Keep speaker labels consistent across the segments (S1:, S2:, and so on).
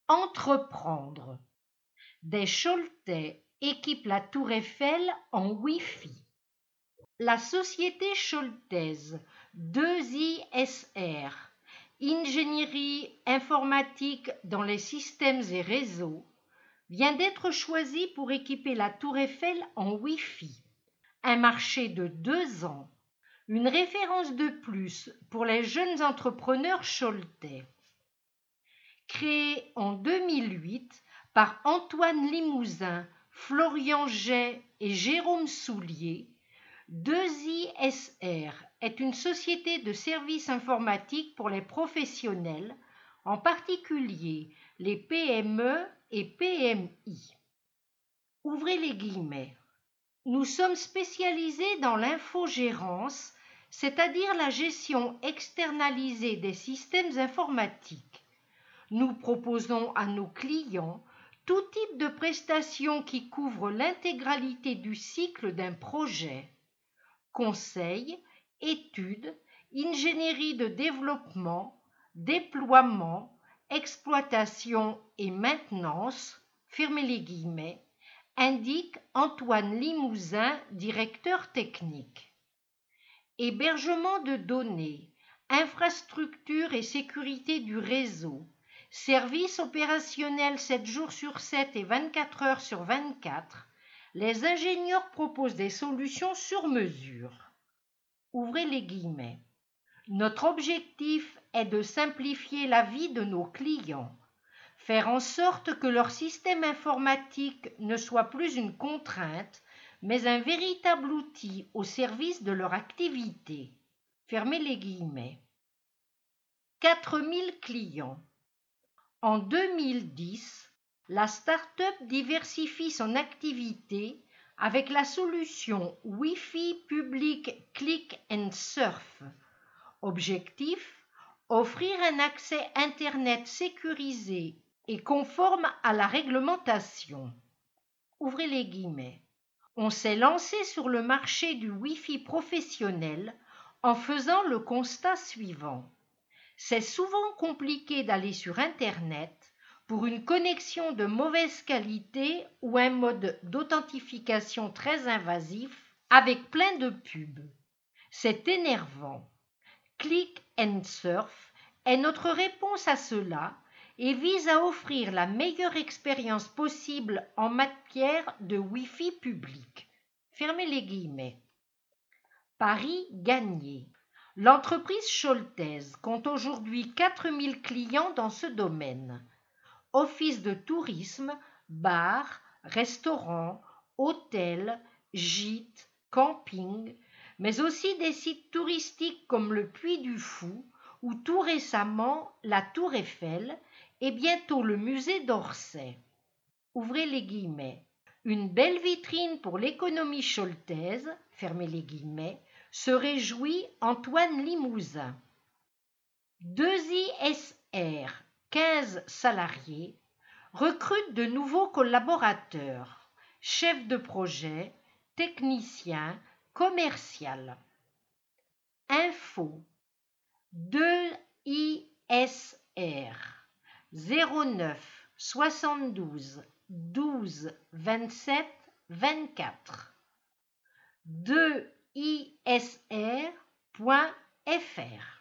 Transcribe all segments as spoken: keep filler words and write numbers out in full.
S1: Entreprendre. Des Choletais équipent la Tour Eiffel en Wi-Fi. La société choletaise deux I S R, Ingénierie informatique dans les systèmes et réseaux, vient d'être choisie pour équiper la Tour Eiffel en Wi-Fi. Un marché de deux ans, une référence de plus pour les jeunes entrepreneurs choletais. Créé en deux mille huit par Antoine Limousin, Florian Jay et Jérôme Soulier, deux I S R est une société de services informatiques pour les professionnels, en particulier les P M E et P M I. Ouvrez les guillemets. Nous sommes spécialisés dans l'infogérance, c'est-à-dire la gestion externalisée des systèmes informatiques. Nous proposons à nos clients tout type de prestations qui couvrent l'intégralité du cycle d'un projet. Conseil, études, ingénierie de développement, déploiement, exploitation et maintenance, fermez les guillemets, indique Antoine Limousin, directeur technique. Hébergement de données, infrastructure et sécurité du réseau, service opérationnel sept jours sur sept et vingt-quatre heures sur vingt-quatre, les ingénieurs proposent des solutions sur mesure. Ouvrez les guillemets. Notre objectif est de simplifier la vie de nos clients, faire en sorte que leur système informatique ne soit plus une contrainte, mais un véritable outil au service de leur activité. Fermez les guillemets. quatre mille clients. En deux mille dix, la start-up diversifie son activité avec la solution Wi-Fi public Click and Surf. Objectif, offrir un accès Internet sécurisé et conforme à la réglementation. Ouvrez les guillemets. On s'est lancé sur le marché du Wi-Fi professionnel en faisant le constat suivant. C'est souvent compliqué d'aller sur Internet pour une connexion de mauvaise qualité ou un mode d'authentification très invasif avec plein de pubs. C'est énervant. Click and Surf est notre réponse à cela et vise à offrir la meilleure expérience possible en matière de Wi-Fi public. Fermez les guillemets. Pari gagné. L'entreprise choletaise compte aujourd'hui quatre mille clients dans ce domaine. Office de tourisme, bars, restaurants, hôtels, gîtes, campings, mais aussi des sites touristiques comme le Puy du Fou ou tout récemment la Tour Eiffel et bientôt le musée d'Orsay. Ouvrez les guillemets. Une belle vitrine pour l'économie choletaise, fermez les guillemets, se réjouit Antoine Limousin. deux I S R, quinze salariés, recrutent de nouveaux collaborateurs, chefs de projet, techniciens, commercial. Info deux I S R zéro neuf soixante-douze douze vingt-sept vingt-quatre deux I S R point F R.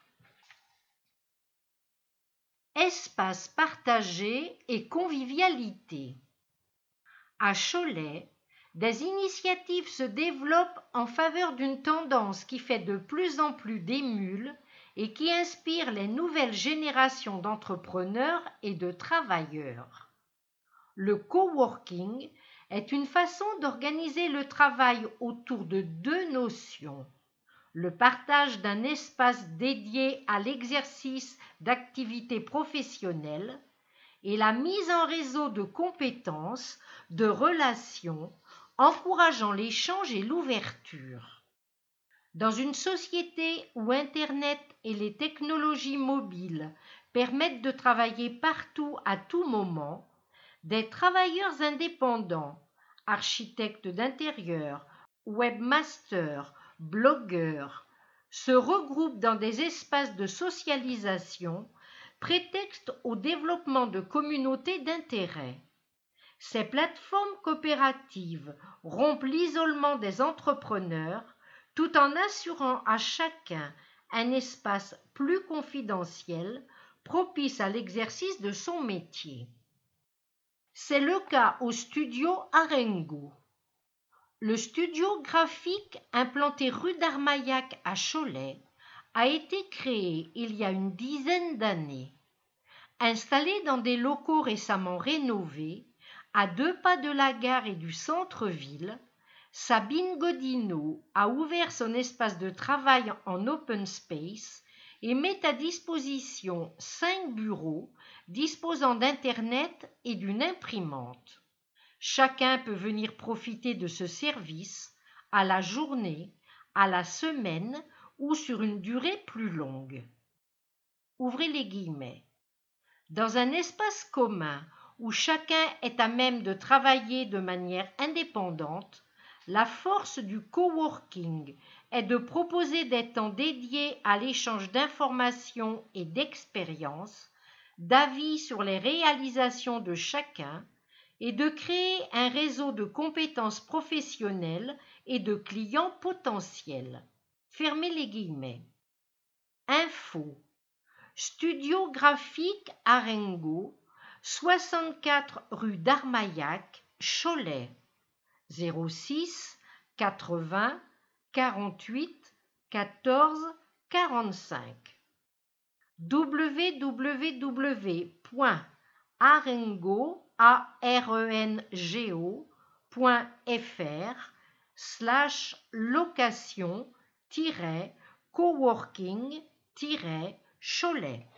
S1: Espace partagé et convivialité. À Cholet, des initiatives se développent en faveur d'une tendance qui fait de plus en plus d'émules et qui inspire les nouvelles générations d'entrepreneurs et de travailleurs. Le coworking est une façon d'organiser le travail autour de deux notions. Le partage d'un espace dédié à l'exercice d'activités professionnelles et la mise en réseau de compétences, de relations, encourageant l'échange et l'ouverture. Dans une société où Internet et les technologies mobiles permettent de travailler partout à tout moment, des travailleurs indépendants, architectes d'intérieur, webmasters, blogueurs, se regroupent dans des espaces de socialisation prétexte au développement de communautés d'intérêt. Ces plateformes coopératives rompent l'isolement des entrepreneurs tout en assurant à chacun un espace plus confidentiel propice à l'exercice de son métier. C'est le cas au studio Arengo. Le studio graphique implanté rue d'Armaillac à Cholet a été créé il y a une dizaine d'années. Installé dans des locaux récemment rénovés, à deux pas de la gare et du centre-ville, Sabine Godineau a ouvert son espace de travail en open space et met à disposition cinq bureaux disposant d'Internet et d'une imprimante. Chacun peut venir profiter de ce service à la journée, à la semaine ou sur une durée plus longue. Ouvrez les guillemets. Dans un espace commun où chacun est à même de travailler de manière indépendante, la force du coworking est de proposer des temps dédiés à l'échange d'informations et d'expériences, d'avis sur les réalisations de chacun et de créer un réseau de compétences professionnelles et de clients potentiels. Fermez les guillemets. Info. Studio graphique Arengo, soixante-quatre rue d'Armaillac, Cholet, zéro six quatre-vingts quarante-huit quatorze quarante-cinq. w w w point arengo point f r slash location tiret coworking tiret Cholet.